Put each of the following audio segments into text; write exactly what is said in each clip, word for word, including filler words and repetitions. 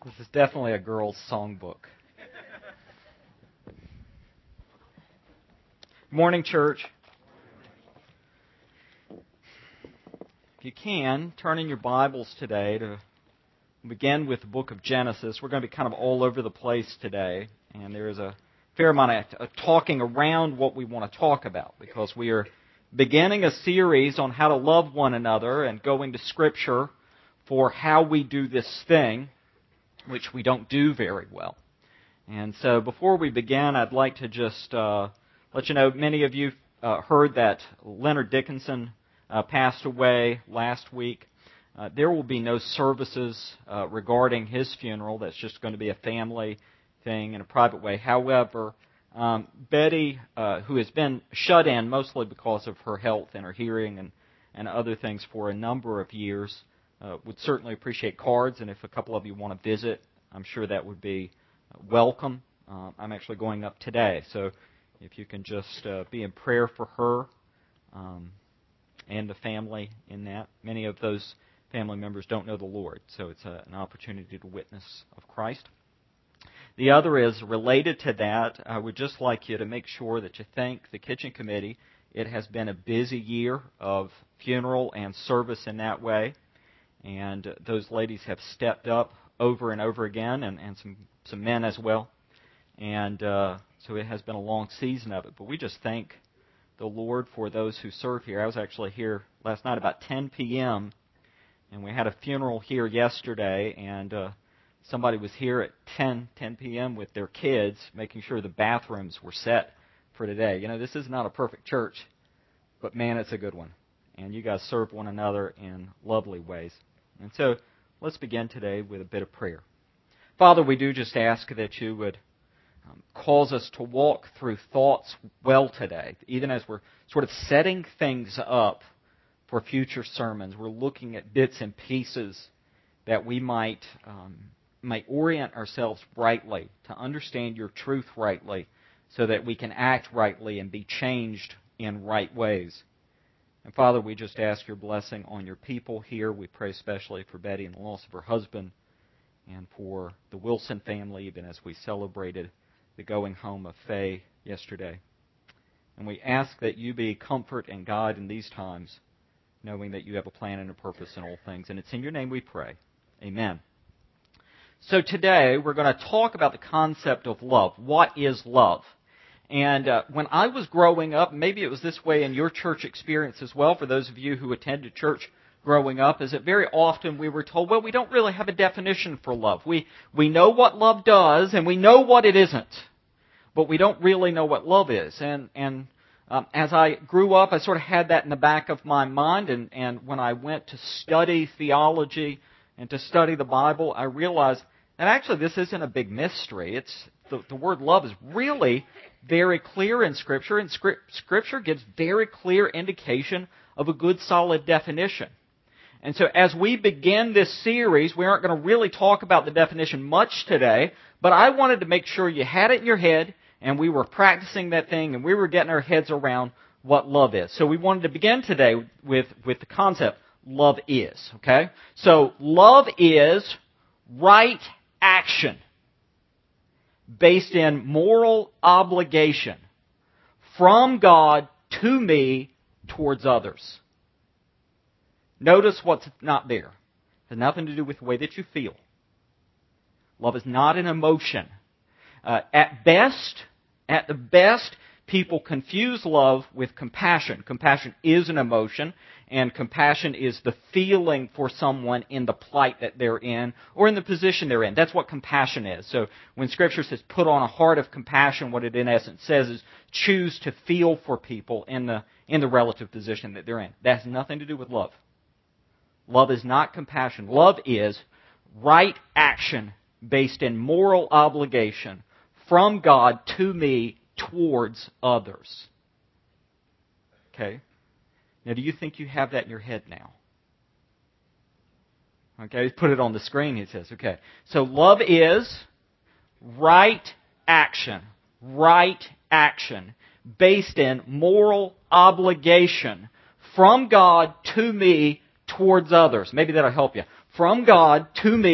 This is definitely a girl's songbook. Morning, church. If you can, turn in your Bibles today to begin with the book of Genesis. We're going to be kind of all over the place today, and there is a fair amount of talking around what we want to talk about, because we are beginning a series on how to love one another and going to Scripture for how we do this thing, which we don't do very well. And so before we begin, I'd like to just uh, let you know, many of you uh, heard that Leonard Dickinson uh, passed away last week. Uh, there will be no services uh, regarding his funeral. That's just going to be a family thing in a private way. However, um, Betty, uh, who has been shut in mostly because of her health and her hearing and, and other things for a number of years, Uh, would certainly appreciate cards, and if a couple of you want to visit, I'm sure that would be welcome. Uh, I'm actually going up today, so if you can just uh, be in prayer for her um, and the family in that. Many of those family members don't know the Lord, so it's a, an opportunity to witness of Christ. The other is related to that. I would just like you to make sure that you thank the Kitchen Committee. It has been a busy year of funeral and service in that way. And those ladies have stepped up over and over again, and, and some, some men as well. And uh, so it has been a long season of it. But we just thank the Lord for those who serve here. I was actually here last night about ten p.m., and we had a funeral here yesterday, and uh, somebody was here at ten p.m. with their kids, making sure the bathrooms were set for today. You know, this is not a perfect church, but man, it's a good one. And you guys serve one another in lovely ways. And so let's begin today with a bit of prayer. Father, we do just ask that you would um, cause us to walk through thoughts well today, even as we're sort of setting things up for future sermons. We're looking at bits and pieces that we might, um, might orient ourselves rightly, to understand your truth rightly, so that we can act rightly and be changed in right ways. And Father, we just ask your blessing on your people here. We pray especially for Betty and the loss of her husband, and for the Wilson family, even as we celebrated the going home of Faye yesterday. And we ask that you be comfort and guide in these times, knowing that you have a plan and a purpose in all things. And it's in your name we pray. Amen. So today we're going to talk about the concept of love. What is love? And uh, when I was growing up, maybe it was this way in your church experience as well, for those of you who attended church growing up, is that very often we were told, well, we don't really have a definition for love. We we know what love does, and we know what it isn't, but we don't really know what love is. And and um, as I grew up, I sort of had that in the back of my mind, and, and when I went to study theology and to study the Bible, I realized that actually this isn't a big mystery. It's the, the word love is really very clear in Scripture, and Scripture gives very clear indication of a good, solid definition. And so as we begin this series, we aren't going to really talk about the definition much today, but I wanted to make sure you had it in your head, and we were practicing that thing, and we were getting our heads around what love is. So we wanted to begin today with, with the concept, love is, okay? So love is right action based in moral obligation from God to me towards others. Notice what's not there. It has nothing to do with the way that you feel. Love is not an emotion. Uh, at best, at the best, people confuse love with compassion. Compassion is an emotion, and compassion is the feeling for someone in the plight that they're in, or in the position they're in. That's what compassion is. So when Scripture says put on a heart of compassion, what it in essence says is choose to feel for people in the in the relative position that they're in. That has nothing to do with love. Love is not compassion. Love is right action based in moral obligation from God to me towards others. Okay? Now, do you think you have that in your head now? Okay, put it on the screen, he says. Okay, so love is right action. Right action based in moral obligation from God to me towards others. Maybe that'll help you. From God to me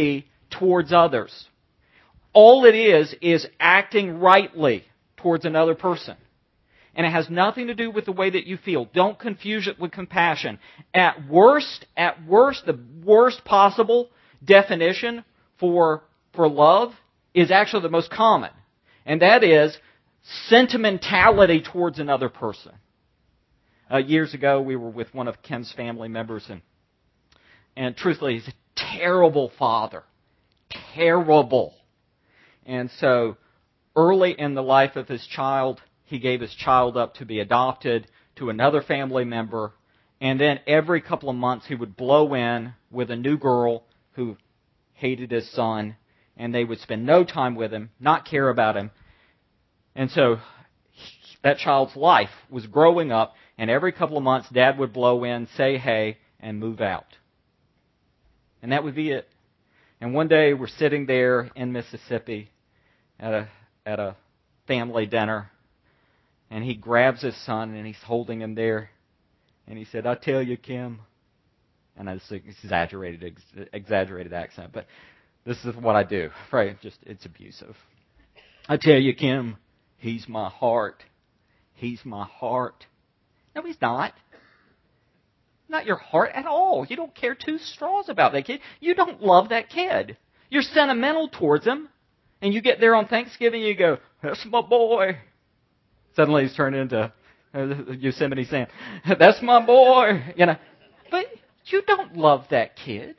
towards others. All it is is acting rightly towards another person. And it has nothing to do with the way that you feel. Don't confuse it with compassion. At worst, at worst, the worst possible definition for, for love is actually the most common. And that is sentimentality towards another person. Uh, years ago, we were with one of Kim's family members, and, and truthfully, he's a terrible father. Terrible. And so, early in the life of his child, he gave his child up to be adopted to another family member, and then every couple of months he would blow in with a new girl who hated his son, and they would spend no time with him, not care about him. And so that child's life was growing up, and every couple of months Dad would blow in, say hey, and move out. And that would be it. And one day we're sitting there in Mississippi at a at a family dinner, and he grabs his son and he's holding him there, and he said, "I tell you, Kim," and it's an exaggerated exaggerated accent, but this is what I do. Right? Just it's abusive. "I tell you, Kim, he's my heart. He's my heart." No, he's not. Not your heart at all. You don't care two straws about that kid. You don't love that kid. You're sentimental towards him. And you get there on Thanksgiving and you go, "That's my boy." Suddenly he's turned into Yosemite Sam. "That's my boy." You know, but you don't love that kid.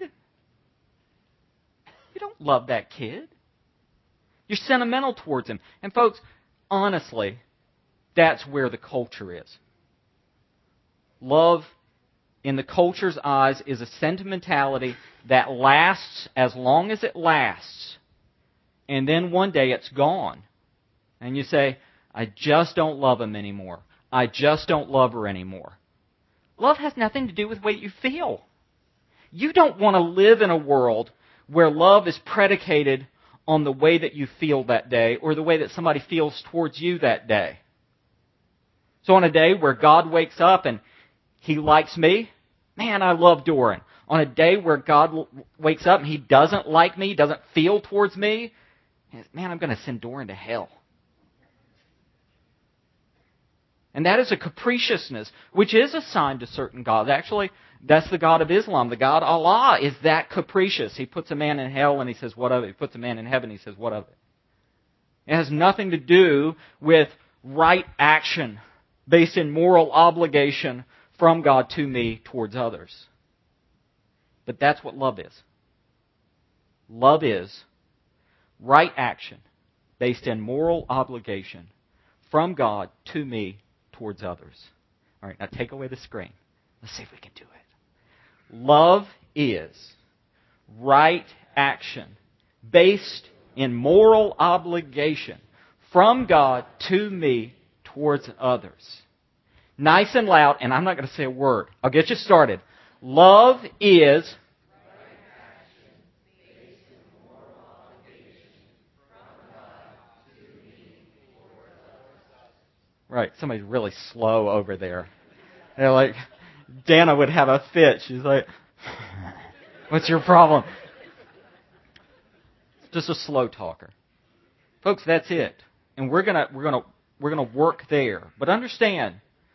You don't love that kid. You're sentimental towards him. And folks, honestly, that's where the culture is. Love, in the culture's eyes, is a sentimentality that lasts as long as it lasts. And then one day it's gone. And you say, "I just don't love him anymore. I just don't love her anymore." Love has nothing to do with what you feel. You don't want to live in a world where love is predicated on the way that you feel that day or the way that somebody feels towards you that day. So on a day where God wakes up and He likes me, man, I love Doran. On a day where God wakes up and He doesn't like me, doesn't feel towards me, man, I'm going to send Doran to hell. And that is a capriciousness, which is assigned to certain gods. Actually, that's the God of Islam. The God Allah is that capricious. He puts a man in hell and He says, "What of it?" He puts a man in heaven and He says, "What of it?" It has nothing to do with right action based in moral obligation from God to me towards others. But that's what love is. Love is right action based in moral obligation from God to me towards others. All right, now take away the screen. Let's see if we can do it. Love is right action based in moral obligation from God to me towards others. Nice and loud, and I'm not going to say a word. I'll get you started. Love is right. Somebody's really slow over there. They're like, Dana would have a fit. She's like, "What's your problem?" Just a slow talker. Folks, that's it. And we're gonna we're gonna we're gonna work there. But understand,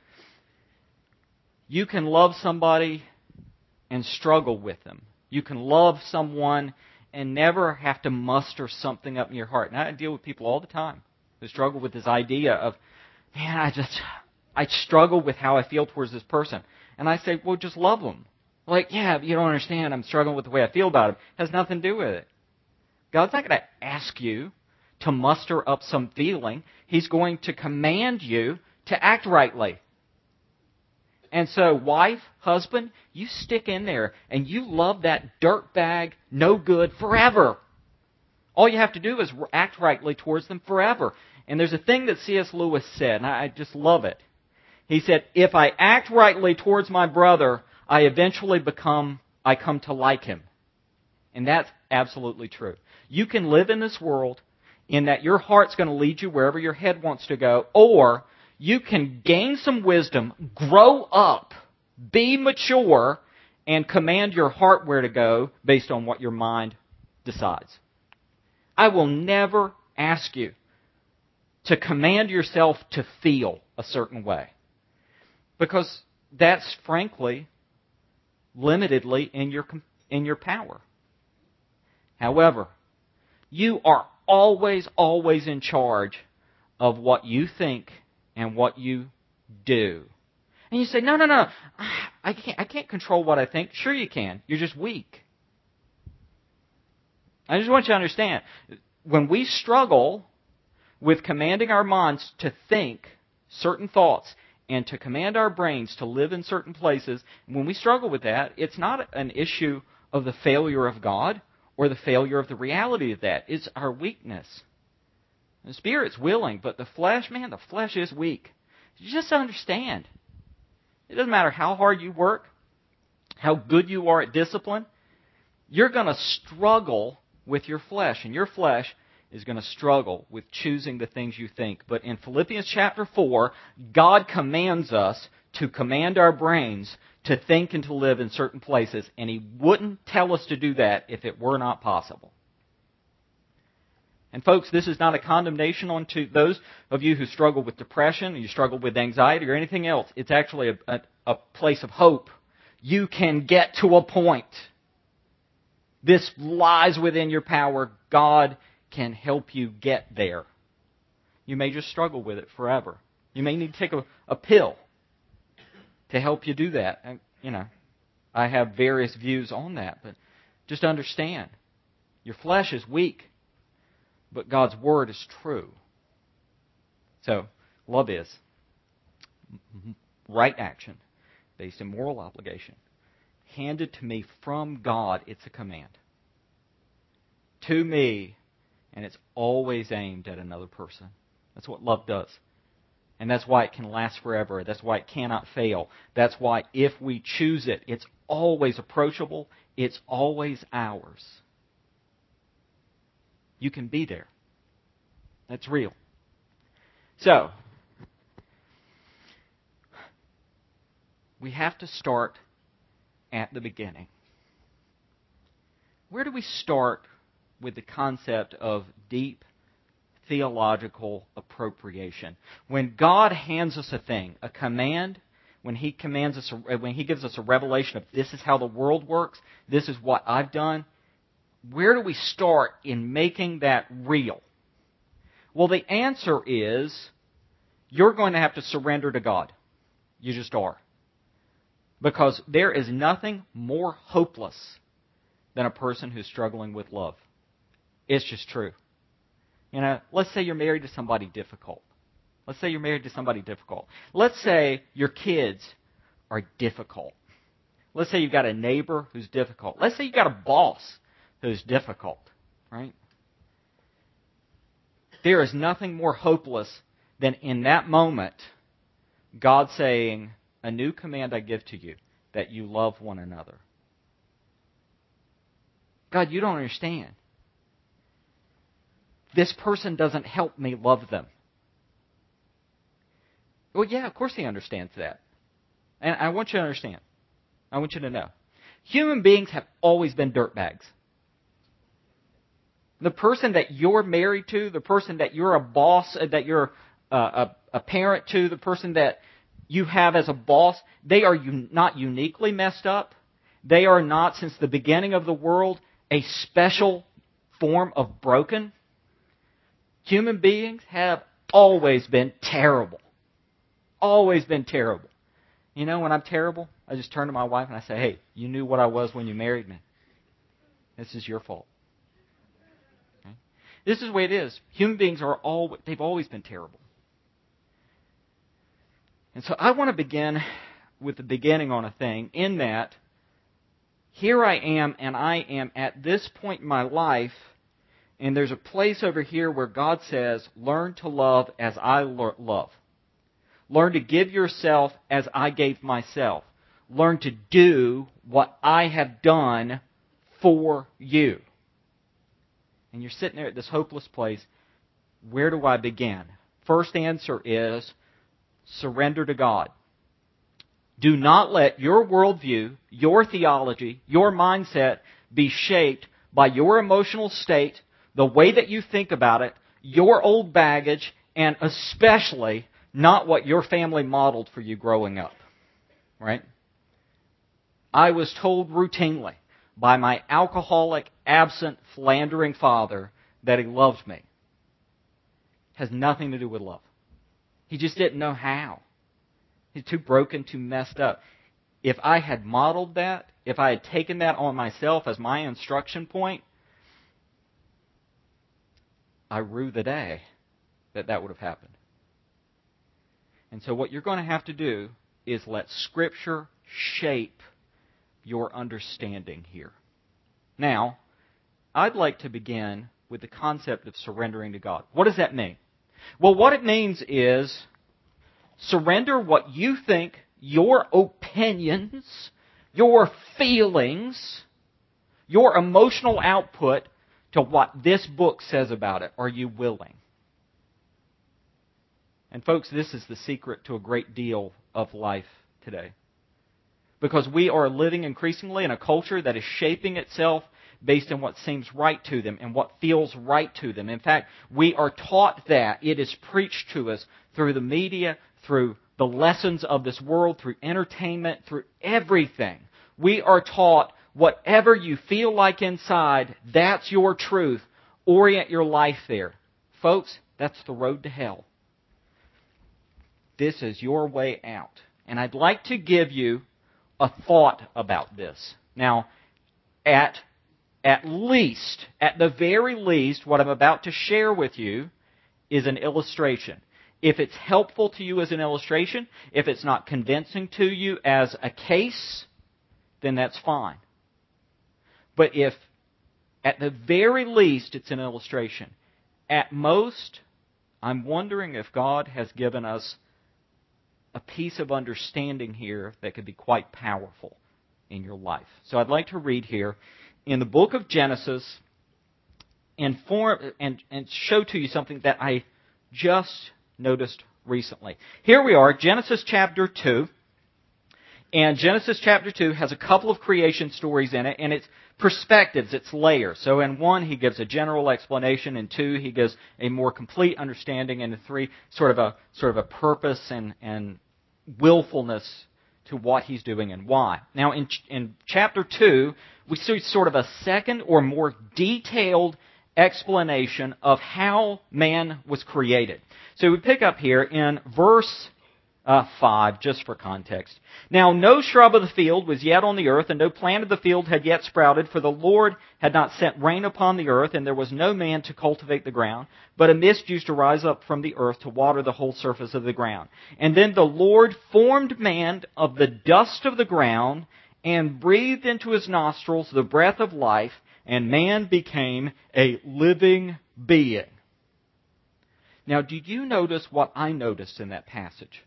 you can love somebody and struggle with them. You can love someone and never have to muster something up in your heart. And I deal with people all the time who struggle with this idea of, man, I just, I struggle with how I feel towards this person. And I say, well, just love them. Like, yeah, you don't understand. I'm struggling with the way I feel about them. It has nothing to do with it. God's not going to ask you to muster up some feeling. He's going to command you to act rightly. And so, wife, husband, you stick in there and you love that dirtbag, no good, forever. All you have to do is act rightly towards them forever. And there's a thing that C S Lewis said, and I just love it. He said, "If I act rightly towards my brother, I eventually become, I come to like him." And that's absolutely true. You can live in this world in that your heart's going to lead you wherever your head wants to go, or you can gain some wisdom, grow up, be mature, and command your heart where to go based on what your mind decides. I will never ask you to command yourself to feel a certain way, because that's frankly limitedly in your in your power. However, you are always, always in charge of what you think and what you do. And you say, no, no, no, I can't, I can't control what I think. Sure you can. You're just weak. I just want you to understand, when we struggle with commanding our minds to think certain thoughts and to command our brains to live in certain places, when we struggle with that, it's not an issue of the failure of God or the failure of the reality of that. It's our weakness. The Spirit's willing, but the flesh, man, the flesh is weak. You just understand. It doesn't matter how hard you work, how good you are at discipline, you're going to struggle with your flesh, and your flesh is going to struggle with choosing the things you think. But in Philippians chapter four, God commands us to command our brains to think and to live in certain places, and He wouldn't tell us to do that if it were not possible. And folks, this is not a condemnation on to those of you who struggle with depression, or you struggle with anxiety, or anything else. It's actually a, a, a place of hope. You can get to a point. This lies within your power. God can help you get there. You may just struggle with it forever. You may need to take a, a pill to help you do that. And, you know, I have various views on that, but just understand, your flesh is weak, but God's Word is true. So, love is right action based in moral obligation. Handed to me from God, it's a command. To me, and it's always aimed at another person. That's what love does. And that's why it can last forever. That's why it cannot fail. That's why if we choose it, it's always approachable. It's always ours. You can be there. That's real. So, we have to start at the beginning. Where do we start with the concept of deep theological appropriation? When God hands us a thing, a command, when He commands us, when He gives us a revelation of this is how the world works, this is what I've done, where do we start in making that real? Well, the answer is you're going to have to surrender to God. You just are. Because there is nothing more hopeless than a person who's struggling with love. It's just true. You know, let's say you're married to somebody difficult. Let's say you're married to somebody difficult. Let's say your kids are difficult. Let's say you've got a neighbor who's difficult. Let's say you've got a boss who's difficult, right? There is nothing more hopeless than in that moment God saying, a new command I give to you, that you love one another. God, you don't understand. This person doesn't help me love them. Well, yeah, of course He understands that. And I want you to understand. I want you to know. Human beings have always been dirtbags. The person that you're married to, the person that you're a boss, that you're a, a, a parent to, the person that you have as a boss, they are un- not uniquely messed up. They are not, since the beginning of the world, a special form of broken. Human beings have always been terrible. Always been terrible. You know, when I'm terrible, I just turn to my wife and I say, hey, you knew what I was when you married me. This is your fault. Okay? This is the way it is. Human beings are all, they've always been terrible. And so I want to begin with the beginning on a thing, in that here I am, and I am at this point in my life, and there's a place over here where God says, learn to love as I love. Learn to give yourself as I gave myself. Learn to do what I have done for you. And you're sitting there at this hopeless place. Where do I begin? First answer is surrender to God. Do not let your worldview, your theology, your mindset be shaped by your emotional state, the way that you think about it, your old baggage, and especially not what your family modeled for you growing up. Right? I was told routinely by my alcoholic, absent, philandering father that he loved me. It has nothing to do with love. He just didn't know how. He's too broken, too messed up. If I had modeled that, if I had taken that on myself as my instruction point, I rue the day that that would have happened. And so what you're going to have to do is let Scripture shape your understanding here. Now, I'd like to begin with the concept of surrendering to God. What does that mean? Well, what it means is surrender what you think, your opinions, your feelings, your emotional output to what this book says about it. Are you willing? And folks, this is the secret to a great deal of life today. Because we are living increasingly in a culture that is shaping itself based on what seems right to them and what feels right to them. In fact, we are taught that. It is preached to us through the media, through the lessons of this world, through entertainment, through everything. We are taught whatever you feel like inside, that's your truth. Orient your life there. Folks, that's the road to hell. This is your way out. And I'd like to give you a thought about this. Now, at at least, at the very least, what I'm about to share with you is an illustration. If it's helpful to you as an illustration, if it's not convincing to you as a case, then that's fine. But if, at the very least, it's an illustration, at most, I'm wondering if God has given us a piece of understanding here that could be quite powerful in your life. So I'd like to read here in the book of Genesis and, form, and, and show to you something that I just noticed recently. Here we are, Genesis chapter two. And Genesis chapter two has a couple of creation stories in it, and it's perspectives, it's layers. So in one, he gives a general explanation. In two, he gives a more complete understanding. And in three, sort of a sort of a purpose and, and willfulness to what he's doing and why. Now, in, in chapter two, we see sort of a second or more detailed explanation of how man was created. So we pick up here in verse uh, five, just for context. Now, no shrub of the field was yet on the earth, and no plant of the field had yet sprouted, for the Lord had not sent rain upon the earth, and there was no man to cultivate the ground. But a mist used to rise up from the earth to water the whole surface of the ground. And then the Lord formed man of the dust of the ground, and breathed into his nostrils the breath of life, and man became a living being. Now, did you notice what I noticed in that passage?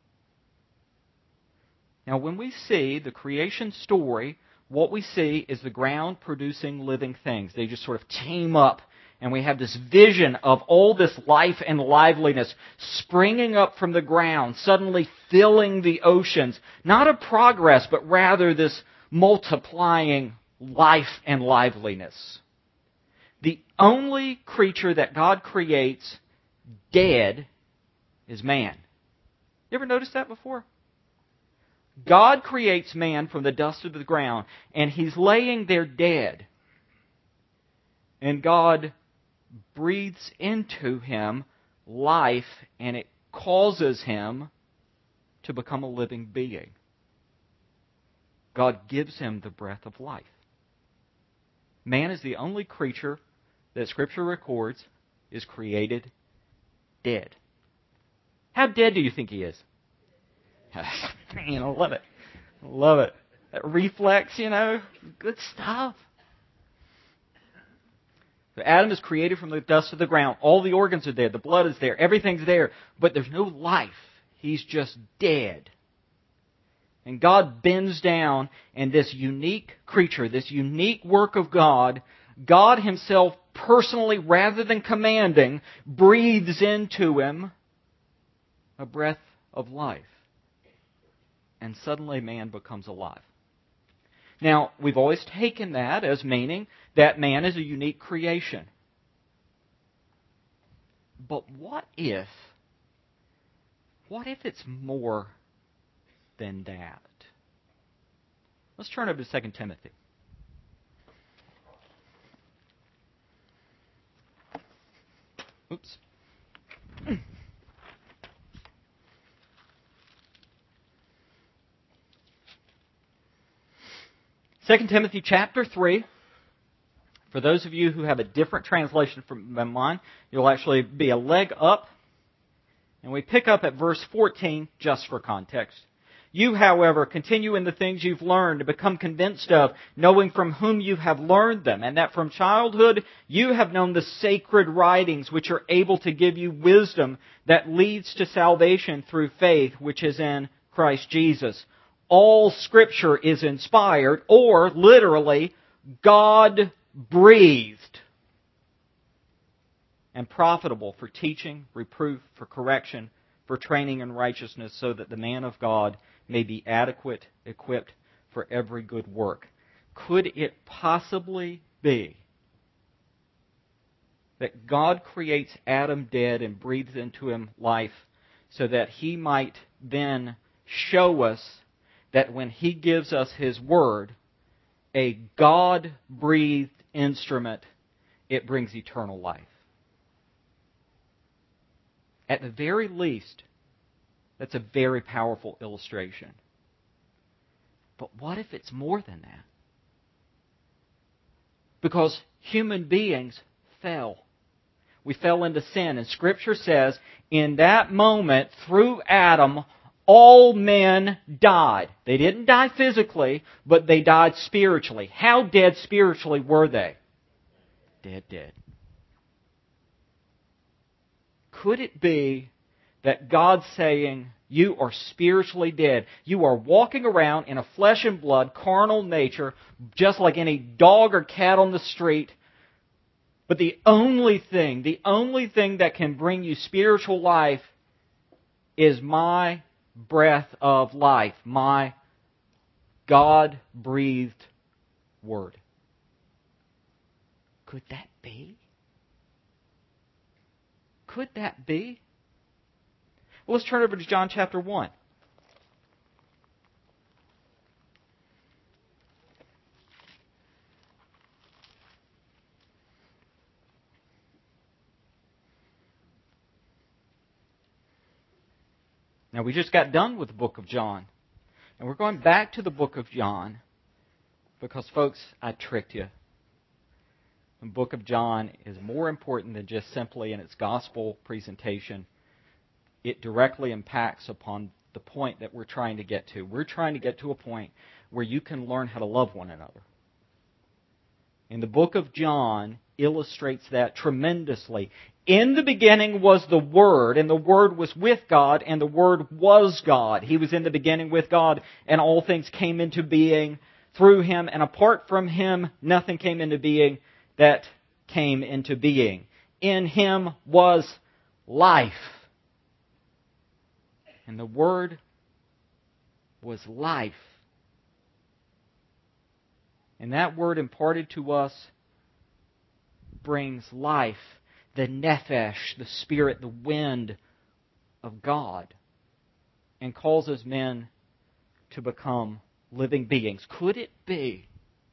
Now, when we see the creation story, what we see is the ground producing living things. They just sort of team up, and we have this vision of all this life and liveliness springing up from the ground, suddenly filling the oceans. Not a progress, but rather this multiplying life and liveliness. The only creature that God creates dead is man. You ever noticed that before? God creates man from the dust of the ground, and he's laying there dead. And God breathes into him life, and it causes him to become a living being. God gives him the breath of life. Man is the only creature that Scripture records is created dead. How dead do you think he is? Man, I love it. I love it. That reflex, you know, good stuff. So Adam is created from the dust of the ground. All the organs are there. The blood is there. Everything's there. But there's no life. He's just dead. And God bends down, and this unique creature, this unique work of God, God himself personally, rather than commanding, breathes into him a breath of life. And suddenly man becomes alive. Now, we've always taken that as meaning that man is a unique creation. But what if, what if it's more than that? Let's turn over to Second Timothy. Oops. Second Timothy chapter three. For those of you who have a different translation from mine, you'll actually be a leg up. And we pick up at verse fourteen just for context. You, however, continue in the things you've learned to become convinced of, knowing from whom you have learned them, and that from childhood you have known the sacred writings which are able to give you wisdom that leads to salvation through faith which is in Christ Jesus. All Scripture is inspired, or literally, God-breathed, and profitable for teaching, reproof, for correction, for training in righteousness, so that the man of God may be adequate, equipped for every good work. Could it possibly be that God creates Adam dead and breathes into him life so that He might then show us that when He gives us His Word, a God-breathed instrument, it brings eternal life? At the very least, that's a very powerful illustration. But what if it's more than that? Because human beings fell. We fell into sin. And Scripture says, in that moment, through Adam, all men died. They didn't die physically, but they died spiritually. How dead spiritually were they? Dead, dead. Could it be that God's saying, you are spiritually dead. You are walking around in a flesh and blood, carnal nature, just like any dog or cat on the street. But the only thing, the only thing that can bring you spiritual life is my breath of life, my God-breathed Word. Could that be? Could that be? Well, let's turn over to John chapter one. Now, we just got done with the book of John. And we're going back to the book of John because, folks, I tricked you. The book of John is more important than just simply in its gospel presentation. It directly impacts upon the point that we're trying to get to. We're trying to get to a point where you can learn how to love one another. And the book of John illustrates that tremendously. In the beginning was the Word, and the Word was with God, and the Word was God. He was in the beginning with God, and all things came into being through Him, and apart from Him, nothing came into being that came into being. In Him was life. And the Word was life. And that Word imparted to us brings life, the nephesh, the spirit, the wind of God, and causes men to become living beings. Could it be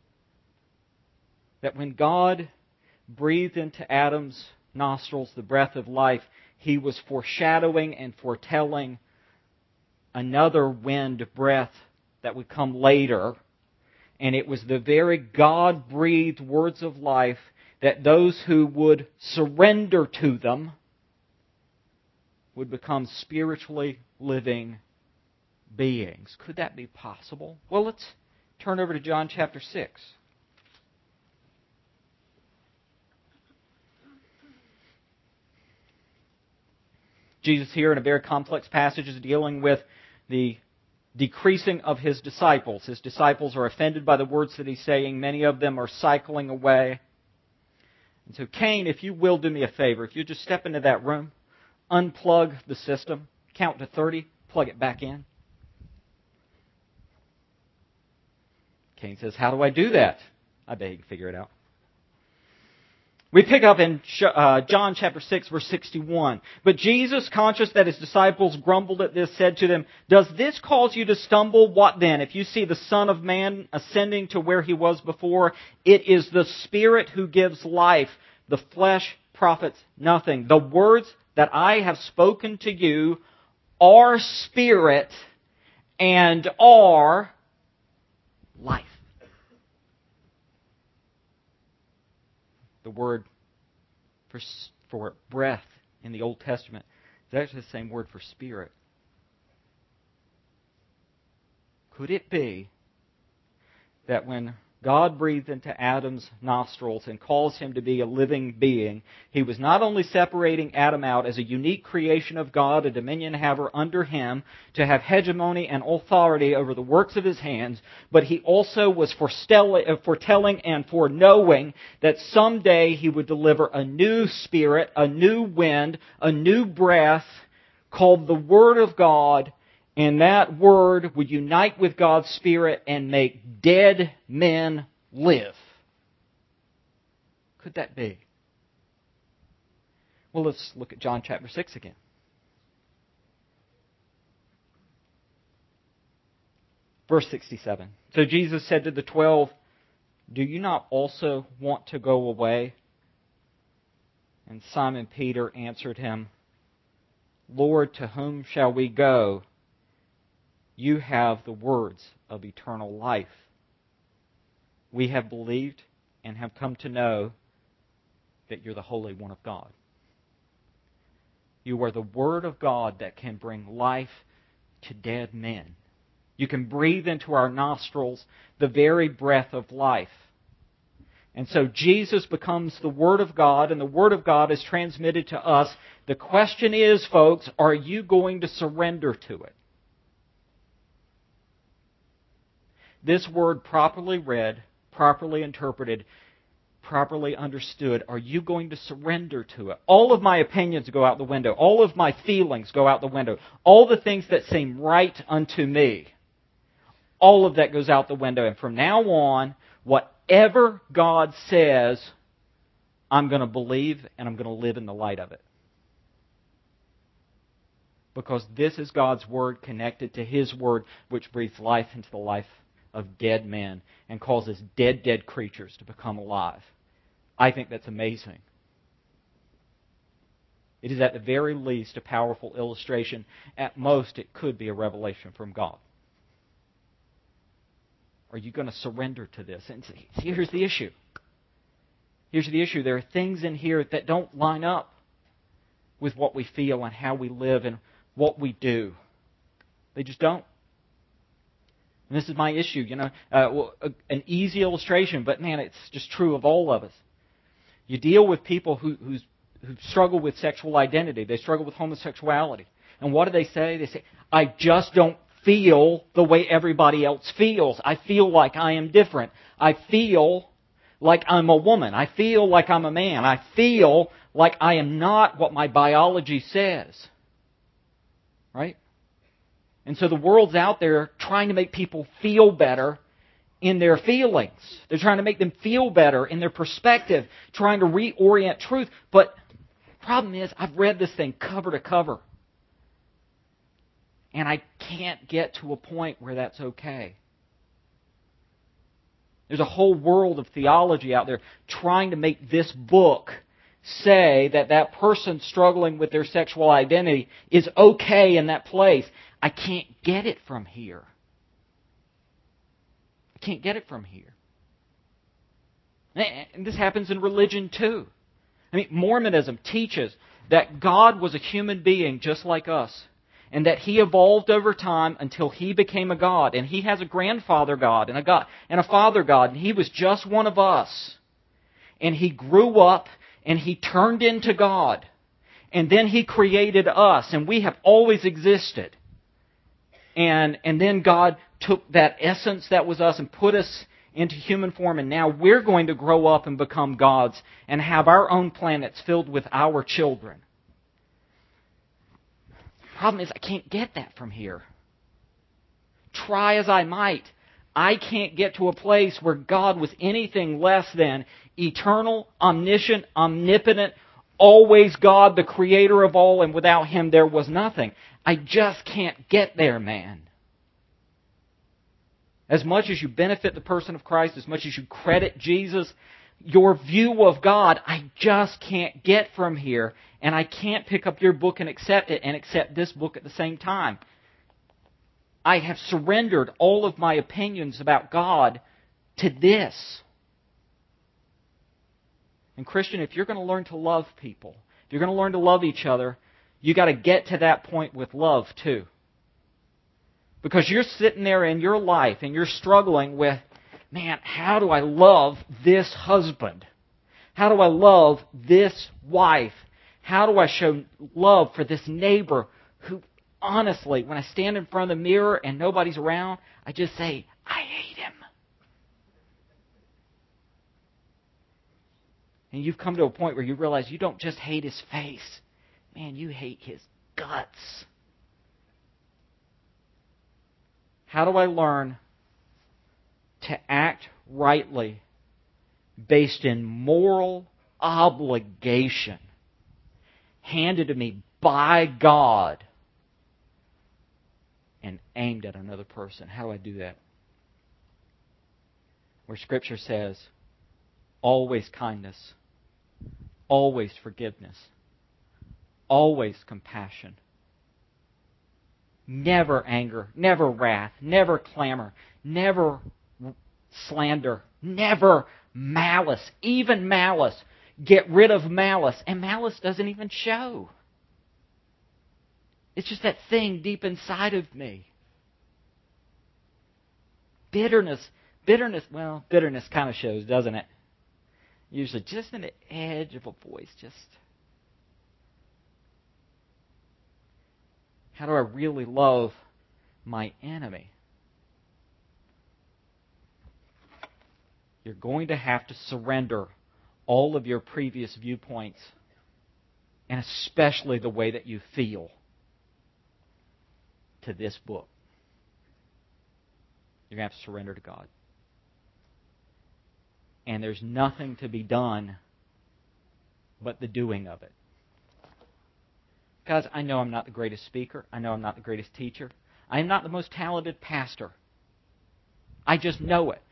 that when God breathed into Adam's nostrils the breath of life, He was foreshadowing and foretelling another wind breath that would come later, and it was the very God-breathed words of life that those who would surrender to them would become spiritually living beings. Could that be possible? Well, let's turn over to John chapter six. Jesus here in a very complex passage is dealing with the decreasing of His disciples. His disciples are offended by the words that He's saying. Many of them are cycling away. And so, Cain, if you will do me a favor, if you just step into that room, unplug the system, count to thirty, plug it back in. Cain says, how do I do that? I bet he can figure it out. We pick up in uh, John chapter six, verse sixty-one. But Jesus, conscious that his disciples grumbled at this, said to them, does this cause you to stumble? What then? If you see the Son of Man ascending to where he was before, it is the Spirit who gives life. The flesh profits nothing. The words that I have spoken to you are spirit and are life. The word for, for breath in the Old Testament is actually the same word for spirit. Could it be that when God breathed into Adam's nostrils and caused him to be a living being, he was not only separating Adam out as a unique creation of God, a dominion haver under him, to have hegemony and authority over the works of his hands, but he also was foretelling and foreknowing that someday he would deliver a new spirit, a new wind, a new breath called the Word of God. And that Word would unite with God's Spirit and make dead men live. Could that be? Well, let's look at John chapter six again. Verse sixty-seven. So Jesus said to the twelve, do you not also want to go away? And Simon Peter answered him, Lord, to whom shall we go? You have the words of eternal life. We have believed and have come to know that you're the Holy One of God. You are the Word of God that can bring life to dead men. You can breathe into our nostrils the very breath of life. And so Jesus becomes the Word of God, and the Word of God is transmitted to us. The question is, folks, are you going to surrender to it? This word properly read, properly interpreted, properly understood, are you going to surrender to it? All of my opinions go out the window. All of my feelings go out the window. All the things that seem right unto me, all of that goes out the window. And from now on, whatever God says, I'm going to believe and I'm going to live in the light of it. Because this is God's Word connected to His Word, which breathes life into the life of dead men and causes dead, dead creatures to become alive. I think that's amazing. It is at the very least a powerful illustration. At most, it could be a revelation from God. Are you going to surrender to this? And see, here's the issue. Here's the issue. There are things in here that don't line up with what we feel and how we live and what we do. They just don't. And this is my issue, you know, uh, well, an easy illustration, but man, it's just true of all of us. You deal with people who who's, who struggle with sexual identity. They struggle with homosexuality. And what do they say? They say, I just don't feel the way everybody else feels. I feel like I am different. I feel like I'm a woman. I feel like I'm a man. I feel like I am not what my biology says. Right? And so the world's out there trying to make people feel better in their feelings. They're trying to make them feel better in their perspective, trying to reorient truth. But the problem is, I've read this thing cover to cover. And I can't get to a point where that's okay. There's a whole world of theology out there trying to make this book say that that person struggling with their sexual identity is okay in that place. I can't get it from here. I can't get it from here. And this happens in religion too. I mean, Mormonism teaches that God was a human being just like us, and that He evolved over time until He became a God. And He has a grandfather God and a God and a father God, and He was just one of us. And He grew up and He turned into God. And then He created us, and we have always existed. And, and then God took that essence that was us and put us into human form, and now we're going to grow up and become gods and have our own planets filled with our children. The problem is I can't get that from here. Try as I might, I can't get to a place where God was anything less than eternal, omniscient, omnipotent, always God, the creator of all, and without Him there was nothing. I just can't get there, man. As much as you benefit the person of Christ, as much as you credit Jesus, your view of God, I just can't get from here. And I can't pick up your book and accept it and accept this book at the same time. I have surrendered all of my opinions about God to this. And Christian, if you're going to learn to love people, if you're going to learn to love each other, you got to get to that point with love too. Because you're sitting there in your life and you're struggling with, man, how do I love this husband? How do I love this wife? How do I show love for this neighbor who, honestly, when I stand in front of the mirror and nobody's around, I just say, I hate him. And you've come to a point where you realize you don't just hate his face. Man, you hate his guts. How do I learn to act rightly based in moral obligation handed to me by God and aimed at another person? How do I do that? Where Scripture says, always kindness, always forgiveness, always compassion, never anger, never wrath, never clamor, never slander, never malice, even malice. Get rid of malice. And malice doesn't even show. It's just that thing deep inside of me. Bitterness, bitterness, well, bitterness kind of shows, doesn't it? Usually just in the edge of a voice, just... How do I really love my enemy? You're going to have to surrender all of your previous viewpoints, and especially the way that you feel, to this book. You're going to have to surrender to God. And there's nothing to be done but the doing of it. Guys, I know I'm not the greatest speaker. I know I'm not the greatest teacher. I am not the most talented pastor. I just know it.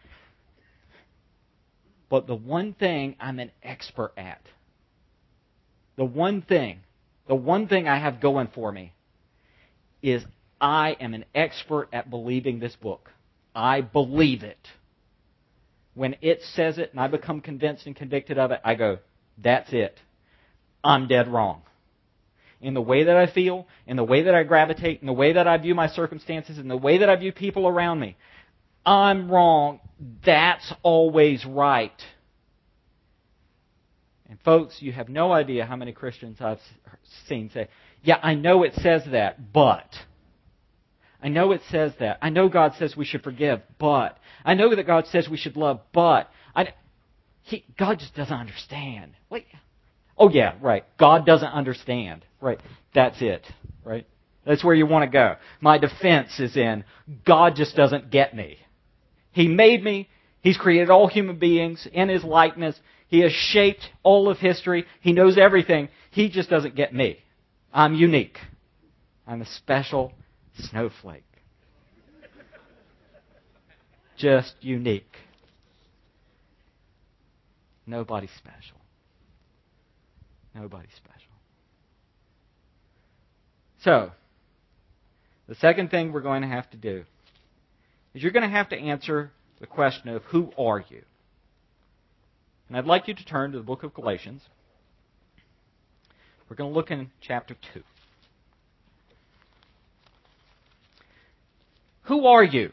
But the one thing I'm an expert at, the one thing, the one thing I have going for me is I am an expert at believing this book. I believe it. When it says it and I become convinced and convicted of it, I go, that's it. I'm dead wrong. In the way that I feel, in the way that I gravitate, in the way that I view my circumstances, in the way that I view people around me, I'm wrong. That's always right. And folks, you have no idea how many Christians I've seen say, yeah, I know it says that, but... I know it says that. I know God says we should forgive, but... I know that God says we should love, but... I, he, God just doesn't understand. Wait. Oh, yeah, right. God doesn't understand. Right. That's it. Right? That's where you want to go. My defense is in, God just doesn't get me. He made me. He's created all human beings in His likeness. He has shaped all of history. He knows everything. He just doesn't get me. I'm unique. I'm a special snowflake. Just unique. Nobody special. Nobody special. So, the second thing we're going to have to do is you're going to have to answer the question of who are you? And I'd like you to turn to the book of Galatians. We're going to look in chapter two. Who are you?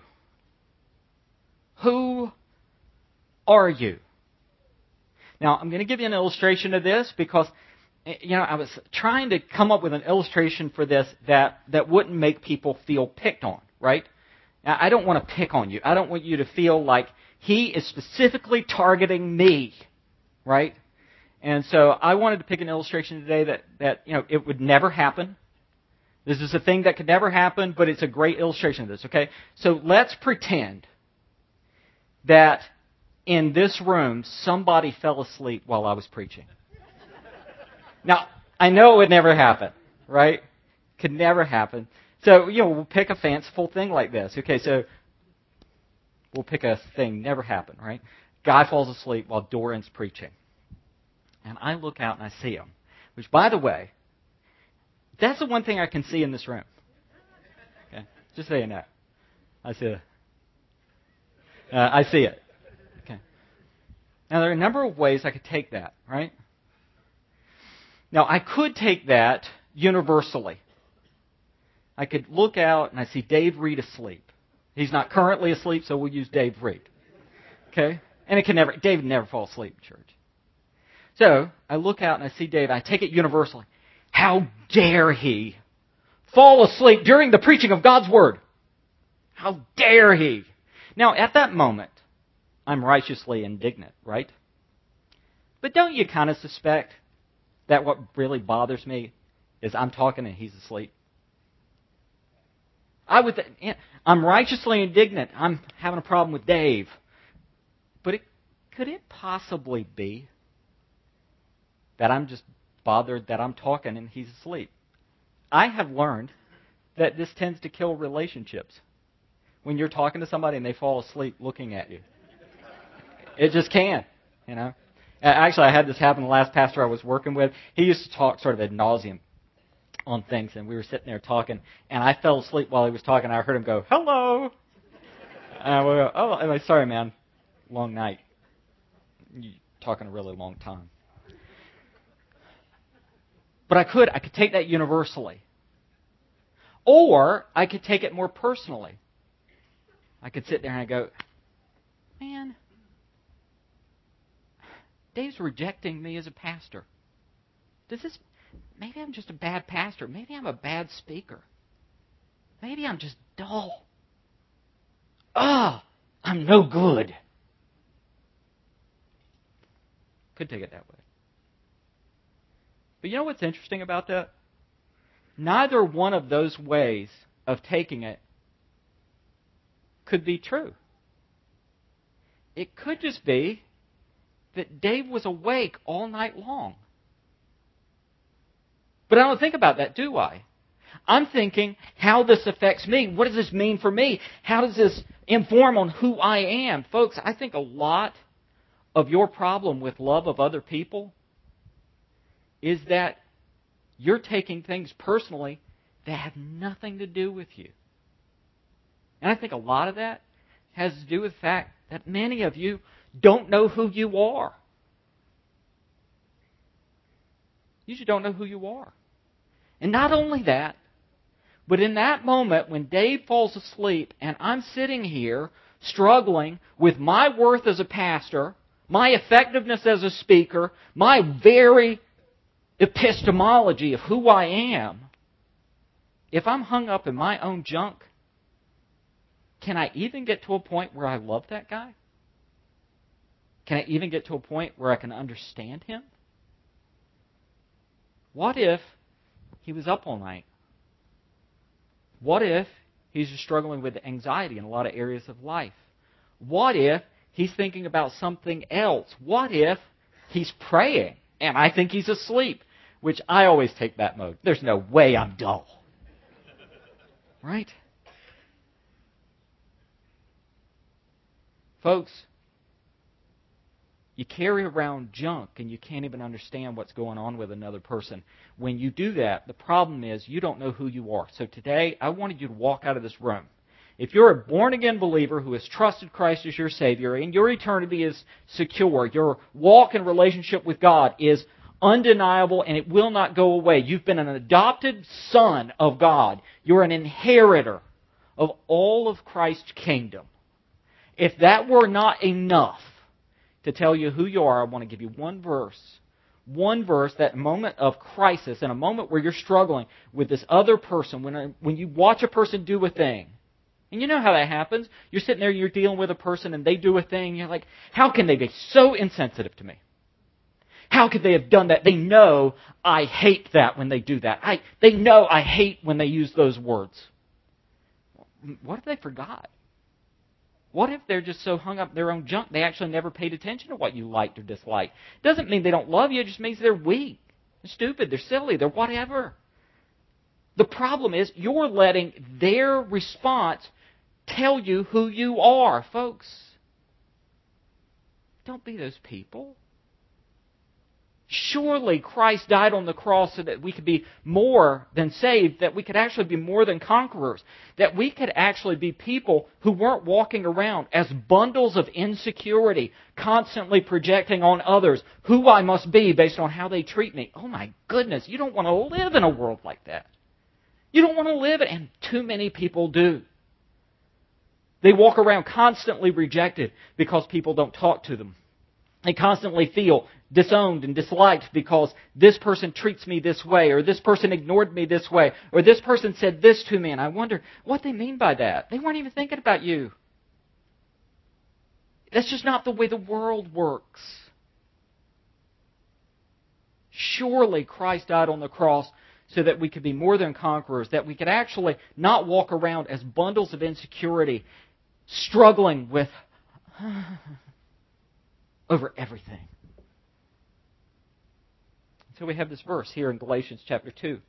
Who are you? Now, I'm going to give you an illustration of this because, you know, I was trying to come up with an illustration for this that, that wouldn't make people feel picked on, right? Now, I don't want to pick on you. I don't want you to feel like he is specifically targeting me, right? And so I wanted to pick an illustration today that, that you know, it would never happen. This is a thing that could never happen, but it's a great illustration of this, okay? So let's pretend that in this room somebody fell asleep while I was preaching. Now, I know it would never happen, right? Could never happen. So, you know, we'll pick a fanciful thing like this. Okay, so we'll pick a thing, never happened, right? Guy falls asleep while Doran's preaching. And I look out and I see him. Which, by the way, that's the one thing I can see in this room. Okay, just so you know. I see it. Uh, I see it. Okay. Now, there are a number of ways I could take that, right? Now, I could take that universally. I could look out and I see Dave Reed asleep. He's not currently asleep, so we'll use Dave Reed. Okay? And it can never, Dave never falls asleep in church. So, I look out and I see Dave. I take it universally. How dare he fall asleep during the preaching of God's Word? How dare he? Now, at that moment, I'm righteously indignant, right? But don't you kind of suspect that what really bothers me is I'm talking and he's asleep? I would. Th- I'm righteously indignant. I'm having a problem with Dave. But it, could it possibly be that I'm just bothered that I'm talking and he's asleep? I have learned that this tends to kill relationships. When you're talking to somebody and they fall asleep looking at you. It just can, you know. Actually, I had this happen. The last pastor I was working with, he used to talk sort of ad nauseum on things, and we were sitting there talking, and I fell asleep while he was talking. I heard him go, "Hello," and I would go, "Oh, I'm like, sorry, man, long night. You're talking a really long time." But I could, I could take that universally, or I could take it more personally. I could sit there and I go, "Man, Dave's rejecting me as a pastor. Does this? Maybe I'm just a bad pastor. Maybe I'm a bad speaker. Maybe I'm just dull. Ah, oh, I'm no good." Could take it that way. But you know what's interesting about that? Neither one of those ways of taking it could be true. It could just be that Dave was awake all night long. But I don't think about that, do I? I'm thinking how this affects me. What does this mean for me? How does this inform on who I am? Folks, I think a lot of your problem with love of other people is that you're taking things personally that have nothing to do with you. And I think a lot of that has to do with the fact that many of you don't know who you are. You just don't know who you are. And not only that, but in that moment when Dave falls asleep and I'm sitting here struggling with my worth as a pastor, my effectiveness as a speaker, my very epistemology of who I am, if I'm hung up in my own junk, can I even get to a point where I love that guy? Can I even get to a point where I can understand him? What if he was up all night? What if he's just struggling with anxiety in a lot of areas of life? What if he's thinking about something else? What if he's praying and I think he's asleep? Which I always take that mode. There's no way I'm dull. Right? Folks, you carry around junk and you can't even understand what's going on with another person. When you do that, the problem is you don't know who you are. So today, I wanted you to walk out of this room. If you're a born-again believer who has trusted Christ as your Savior and your eternity is secure, your walk in relationship with God is undeniable and it will not go away. You've been an adopted son of God. You're an inheritor of all of Christ's kingdom. If that were not enough to tell you who you are, I want to give you one verse. One verse, that moment of crisis, in a moment where you're struggling with this other person, when, when you watch a person do a thing, and you know how that happens. You're sitting there, you're dealing with a person, and they do a thing, and you're like, how can they be so insensitive to me? How could they have done that? They know I hate that when they do that. I, they know I hate when they use those words. What if they forgot? What if they're just so hung up in their own junk they actually never paid attention to what you liked or disliked? Doesn't mean they don't love you. It just means they're weak, they're stupid, they're silly, they're whatever. The problem is you're letting their response tell you who you are, folks. Don't be those people. Surely Christ died on the cross so that we could be more than saved, that we could actually be more than conquerors, that we could actually be people who weren't walking around as bundles of insecurity, constantly projecting on others who I must be based on how they treat me. Oh my goodness, you don't want to live in a world like that. You don't want to live it, and too many people do. They walk around constantly rejected because people don't talk to them. They constantly feel disowned and disliked because this person treats me this way, or this person ignored me this way, or this person said this to me, and I wonder what they mean by that. They weren't even thinking about you. That's just not the way the world works. Surely Christ died on the cross so that we could be more than conquerors, that we could actually not walk around as bundles of insecurity, struggling with over everything. So we have this verse here in Galatians chapter two.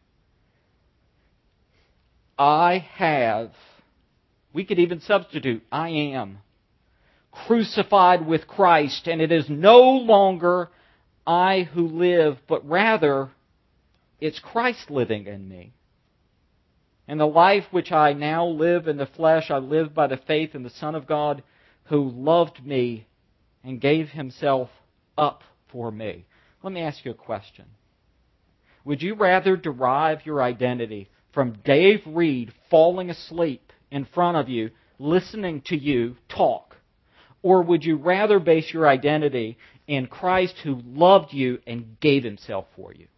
I have, we could even substitute, I am crucified with Christ, and it is no longer I who live, but rather it's Christ living in me. And the life which I now live in the flesh, I live by the faith in the Son of God who loved me and gave Himself up for me. Let me ask you a question. Would you rather derive your identity from Dave Reed falling asleep in front of you, listening to you talk? Or would you rather base your identity in Christ who loved you and gave Himself for you?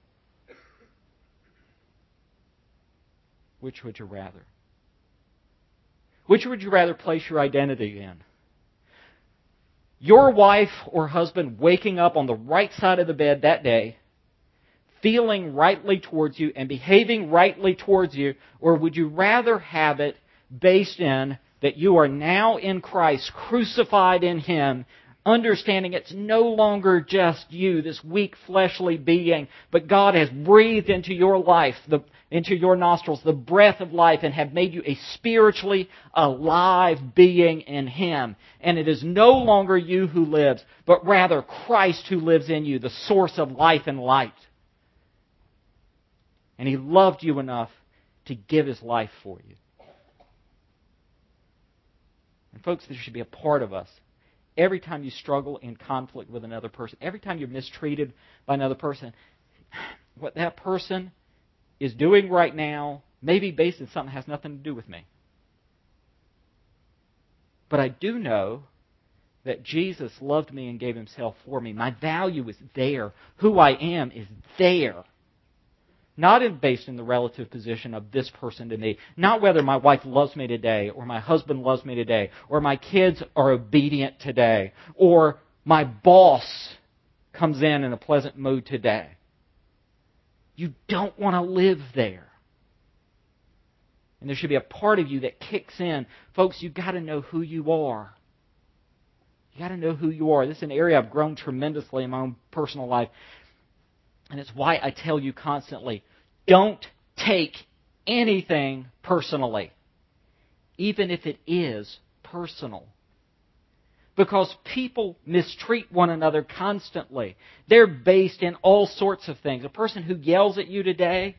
Which would you rather? Which would you rather place your identity in? Your wife or husband waking up on the right side of the bed that day, feeling rightly towards you and behaving rightly towards you, or would you rather have it based in that you are now in Christ, crucified in Him, understanding it's no longer just you, this weak fleshly being, but God has breathed into your life, the, into your nostrils, the breath of life, and have made you a spiritually alive being in Him. And it is no longer you who lives, but rather Christ who lives in you, the source of life and light. And He loved you enough to give His life for you. And folks, there should be a part of us. Every time you struggle in conflict with another person, every time you're mistreated by another person, what that person is doing right now may be based on something that has nothing to do with me. But I do know that Jesus loved me and gave Himself for me. My value is there. Who I am is there. Not in, based in the relative position of this person to me. Not whether my wife loves me today, or my husband loves me today, or my kids are obedient today, or my boss comes in in a pleasant mood today. You don't want to live there. And there should be a part of you that kicks in. Folks, you've got to know who you are. You've got to know who you are. This is an area I've grown tremendously in my own personal life. And it's why I tell you constantly, don't take anything personally, even if it is personal. Because people mistreat one another constantly. They're based in all sorts of things. A person who yells at you today,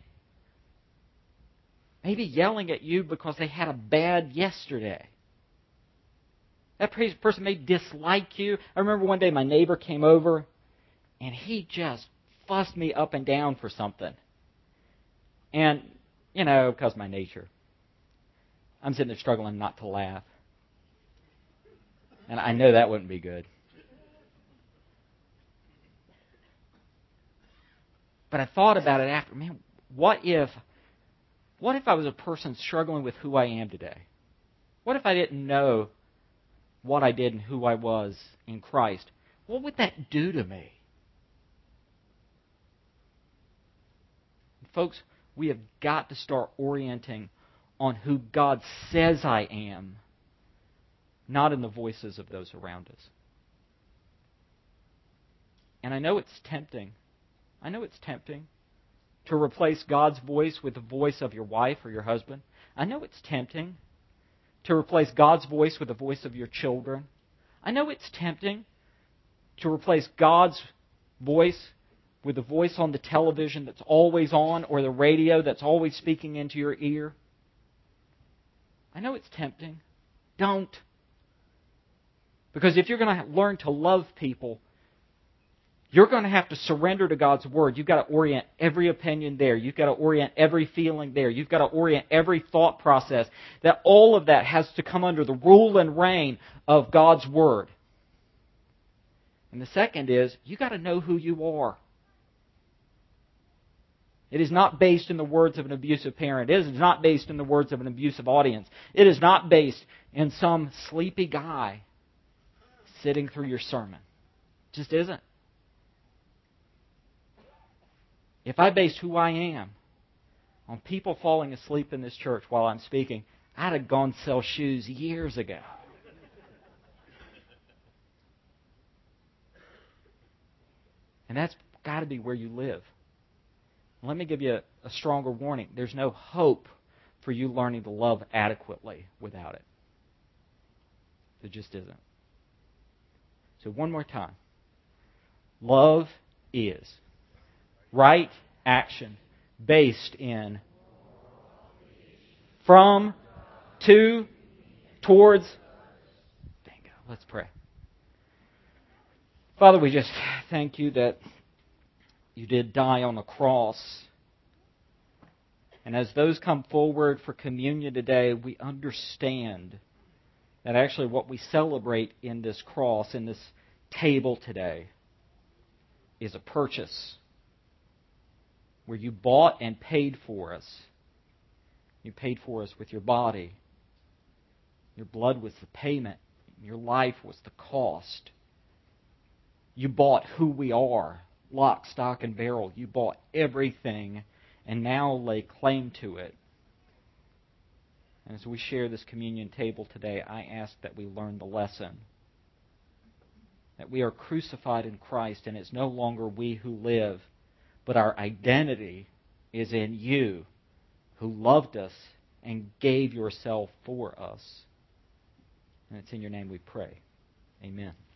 maybe yelling at you because they had a bad yesterday. That person may dislike you. I remember one day my neighbor came over and he just fussed me up and down for something. And, you know, because of my nature, I'm sitting there struggling not to laugh. And I know that wouldn't be good. But I thought about it after, man, what if, what if I was a person struggling with who I am today? What if I didn't know what I did and who I was in Christ? What would that do to me? Folks, we have got to start orienting on who God says I am, not in the voices of those around us. And I know it's tempting. I know it's tempting to replace God's voice with the voice of your wife or your husband. I know it's tempting to replace God's voice with the voice of your children. I know it's tempting to replace God's voice with the voice on the television that's always on or the radio that's always speaking into your ear. I know it's tempting. Don't. Because if you're going to learn to love people, you're going to have to surrender to God's Word. You've got to orient every opinion there. You've got to orient every feeling there. You've got to orient every thought process. That all of that has to come under the rule and reign of God's Word. And the second is, you've got to know who you are. It is not based in the words of an abusive parent. It is not based in the words of an abusive audience. It is not based in some sleepy guy sitting through your sermon. It just isn't. If I based who I am on people falling asleep in this church while I'm speaking, I'd have gone sell shoes years ago. And that's got to be where you live. Let me give you a, a stronger warning. There's no hope for you learning to love adequately without it. There just isn't. So one more time. Love is right action based in, from, to, towards. Bingo. Let's pray. Father, we just thank you that you did die on the cross. And as those come forward for communion today, we understand that actually what we celebrate in this cross, in this table today, is a purchase where you bought and paid for us. You paid for us with your body. Your blood was the payment. Your life was the cost. You bought who we are, lock, stock, and barrel. You bought everything and now lay claim to it. And as we share this communion table today, I ask that we learn the lesson. That we are crucified in Christ, and it's no longer we who live, but our identity is in you, who loved us and gave yourself for us. And it's in your name we pray. Amen.